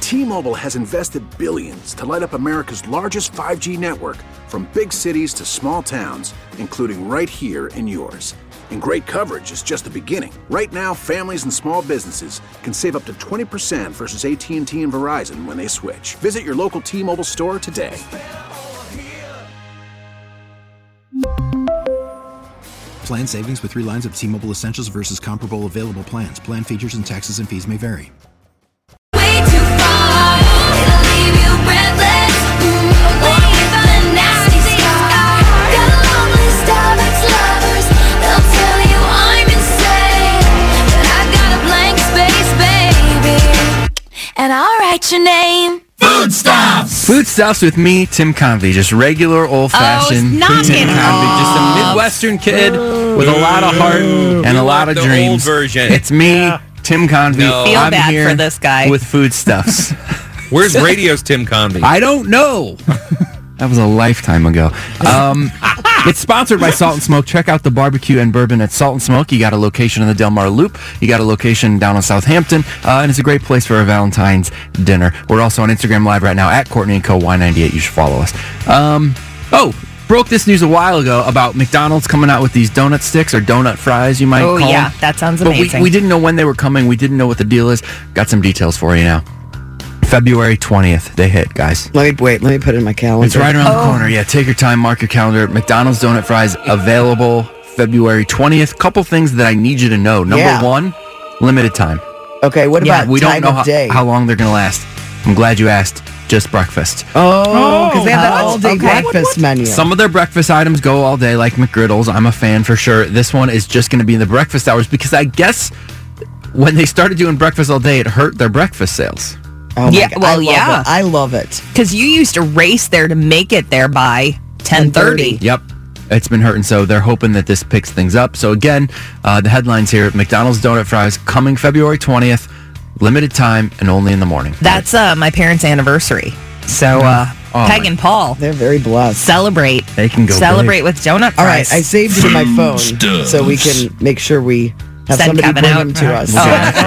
T-Mobile has invested billions to light up America's largest 5G network, from big cities to small towns, including right here in yours. And great coverage is just the beginning. Right now, families and small businesses can save up to 20% versus AT&T and Verizon when they switch. Visit your local T-Mobile store today. Plan savings with 3 lines of T-Mobile Essentials versus comparable available plans. Plan features and taxes and fees may vary. Way too far, it'll leave you breathless. Leave a nasty scar. Got a long list of ex-lovers. They'll tell you I'm insane, but I've got a blank space, baby, and I'll write your name. Foodstuffs! Foodstuffs with me, Tim Convey. Just regular, old-fashioned Tim Convey. Just a Midwestern kid with a lot of heart and a lot of dreams. Old version. It's me, Tim Convey. Feel I'm bad here for this guy. with Foodstuffs. Where's radio's Tim Convey? I don't know. That was a lifetime ago. It's sponsored by Salt and Smoke. Check out the barbecue and bourbon at Salt and Smoke. You got a location in the Del Mar Loop. You got a location down in Southampton. And it's a great place for a Valentine's dinner. We're also on Instagram Live right now at Courtney & Co. Y98. You should follow us. Broke this news a while ago about McDonald's coming out with these donut sticks or donut fries, you might call them. Oh, yeah. That sounds amazing. But we didn't know when they were coming. We didn't know what the deal is. Got some details for you now. February 20th, they hit, guys. Let me put it in my calendar. It's right around the corner. Yeah, take your time, mark your calendar. McDonald's donut fries available February 20th. Couple things that I need you to know. Number one, limited time. Okay, what about we time don't know of day? how long they're going to last. I'm glad you asked. Just breakfast. Oh, because they have that all-day breakfast menu. Some of their breakfast items go all day, like McGriddles. I'm a fan for sure. This one is just going to be in the breakfast hours because I guess when they started doing breakfast all day, it hurt their breakfast sales. Oh my God. I love it. Because you used to race there to make it there by 10:30. Yep. It's been hurting, so they're hoping that this picks things up. So again, the headlines here, McDonald's donut fries coming February 20th, limited time and only in the morning. That's my parents' anniversary. So Peg and Paul, they're very blessed. Celebrate. They can go celebrate with donut fries. All right, I saved it in my phone so we can make sure we have somebody Kevin bring out. them to us.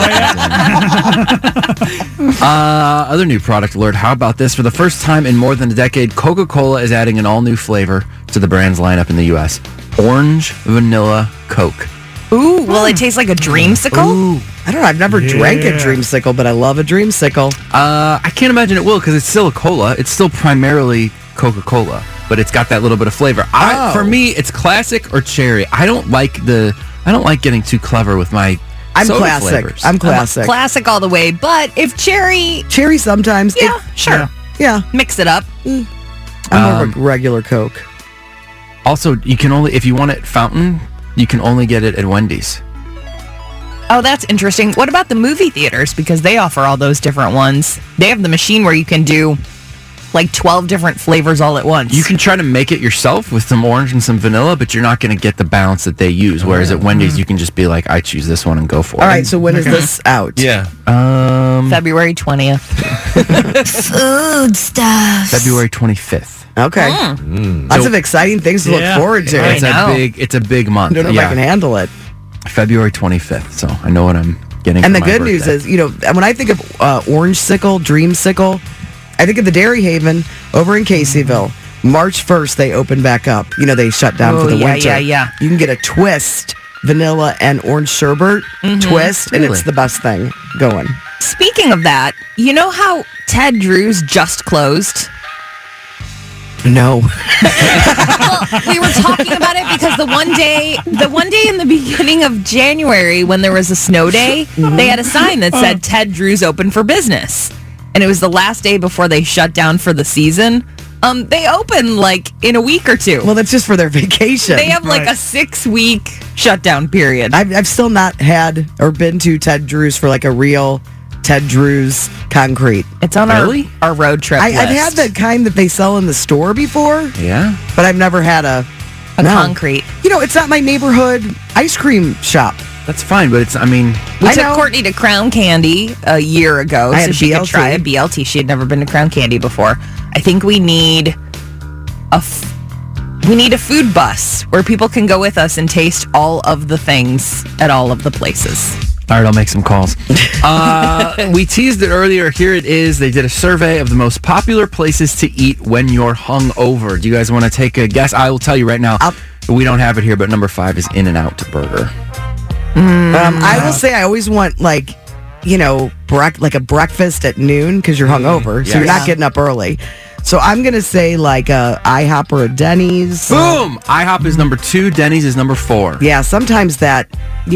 Other new product alert. How about this? For the first time in more than a decade, Coca-Cola is adding an all-new flavor to the brand's lineup in the U.S. Orange Vanilla Coke. Ooh, will it taste like a dreamsicle? Ooh. I don't know. I've never drank a dreamsicle, but I love a dreamsicle. I can't imagine it will because it's still a cola. It's still primarily Coca-Cola, but it's got that little bit of flavor. For me, it's classic or cherry. I don't like getting too clever with my soda classic. flavors. I'm classic. Classic all the way, but if cherry sometimes. Yeah, sure. Yeah. Mix it up. I'm more of a regular Coke. Also, you can only, if you want it fountain, you can only get it at Wendy's. Oh, that's interesting. What about the movie theaters? Because they offer all those different ones. They have the machine where you can do like 12 different flavors all at once. You can try to make it yourself with some orange and some vanilla, but you're not going to get the balance that they use. Whereas at Wendy's, you can just be like, I choose this one and go for it. All right, so when is this out? Yeah. February 20th. Food stuff. February 25th. Okay. Lots of exciting things to look forward to. It's a big month. I don't know if I can handle it. February 25th, so I know what I'm getting. And for the my good news birthday. is, when I think of Orangesicle, Dreamsicle, I think of the Dairy Haven over in Caseyville. March 1st, they open back up. They shut down for the winter. Yeah. You can get a twist, vanilla and orange sherbet twist, and it's the best thing going. Speaking of that, you know how Ted Drew's just closed? No. Well, we were talking about it because the one day in the beginning of January when there was a snow day, they had a sign that said Ted Drew's open for business. And it was the last day before they shut down for the season. They open like in a week or two. Well, that's just for their vacation. They have like a 6-week shutdown period. I've still not had or been to Ted Drew's for like a real Ted Drew's concrete. It's on our road trip list. I've had the kind that they sell in the store before. Yeah. But I've never had a concrete. It's not my neighborhood ice cream shop. That's fine, but we took Courtney to Crown Candy a year ago so she could try a BLT. She had never been to Crown Candy before. I think we need a food bus where people can go with us and taste all of the things at all of the places. All right, I'll make some calls. We teased it earlier. Here it is. They did a survey of the most popular places to eat when you're hungover. Do you guys want to take a guess? I will tell you right now. We don't have it here, but number 5 is In-N-Out Burger. I will say I always want like a breakfast at noon because you're hungover, so you're not getting up early. So I'm gonna say like a IHOP or a Denny's. Boom! IHOP is number 2. Denny's is number 4. Yeah, sometimes that's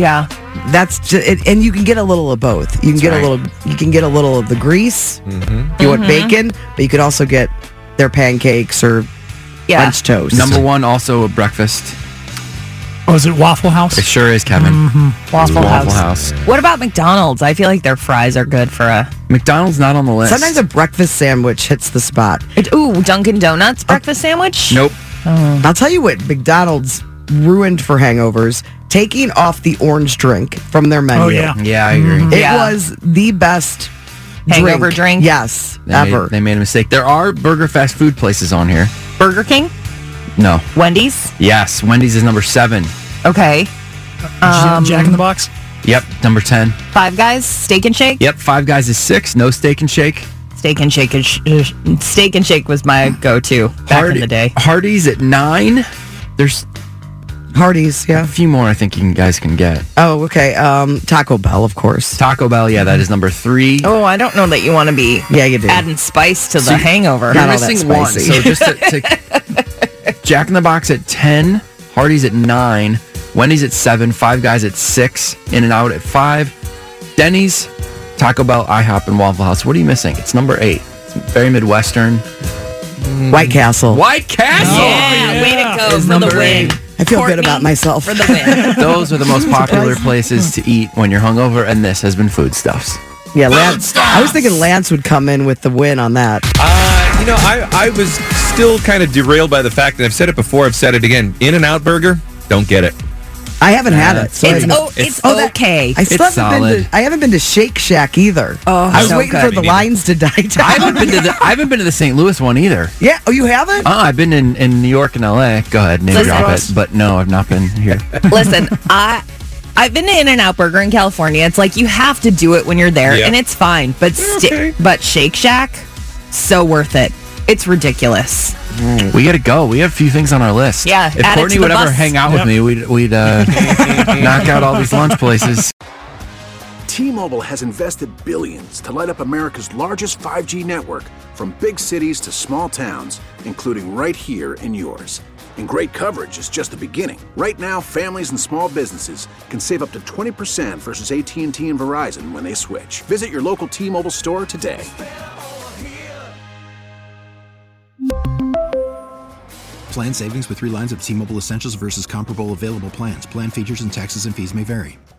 just, and you can get a little of both. You can get a little. You can get a little of the grease. You want bacon, but you could also get their pancakes or French toast. Number 1, also a breakfast. Oh, is it Waffle House? It sure is, Kevin. Waffle House. What about McDonald's? I feel like their fries are good for a... McDonald's not on the list. Sometimes a breakfast sandwich hits the spot. Dunkin' Donuts breakfast sandwich? Nope. I'll tell you what McDonald's ruined for hangovers, taking off the orange drink from their menu. Oh, yeah. Yeah, I agree. It was the best Hangover drink? Yes, ever. They made a mistake. There are burger fast food places on here. Burger King? No. Wendy's? Yes, Wendy's is number 7. Okay. Jack in the Box? Yep, number 10. Five Guys? Steak and Shake? Yep, Five Guys is 6. No Steak and Shake. Steak and Shake Steak and Shake was my go-to back in the day. Hardee's at 9. There's Hardee's, yeah. a few more I think you guys can get. Oh, okay. Taco Bell, of course. Taco Bell, yeah, that is number 3. Oh, I don't know that you want to be you do. adding spice to the hangover. You're Not all that missing one. spicy. So just to Jack in the Box at 10, Hardee's at 9, Wendy's at 7, Five Guys at 6, In-N-Out at 5, Denny's, Taco Bell, IHOP, and Waffle House. What are you missing? It's number 8. It's very Midwestern. White Castle. White Castle! Yeah, way to go Is for the number win. 8. I feel good Courtney, about myself. For the win. Those are the most popular places to eat when you're hungover, and this has been Foodstuffs. Yeah, Lance. I was thinking Lance would come in with the win on that. I was still kind of derailed by the fact that I've said it before, I've said it again. In-N-Out Burger, don't get it. I haven't had it. So It's okay. I still It's haven't been solid. I haven't been to Shake Shack either. Oh, I was so waiting good. for the lines to die down. I haven't been to the St. Louis one either. Yeah. Oh, you haven't? I've been in New York and LA. Go ahead, name Listen, drop it. But no, I've not been here. Listen, I've been to In-N-Out Burger in California. It's like you have to do it when you're there, Yeah. and it's fine. But but Shake Shack, so worth it. It's ridiculous. We got to go. We have a few things on our list. Yeah, If add it Courtney to the would ever bus. hang out with me, we'd knock out all these lunch places. T-Mobile has invested billions to light up America's largest 5G network, from big cities to small towns, including right here in yours. And great coverage is just the beginning. Right now, families and small businesses can save up to 20% versus AT&T and Verizon when they switch. Visit your local T-Mobile store today. Plan savings with 3 lines of T-Mobile Essentials versus comparable available plans. Plan features and taxes and fees may vary.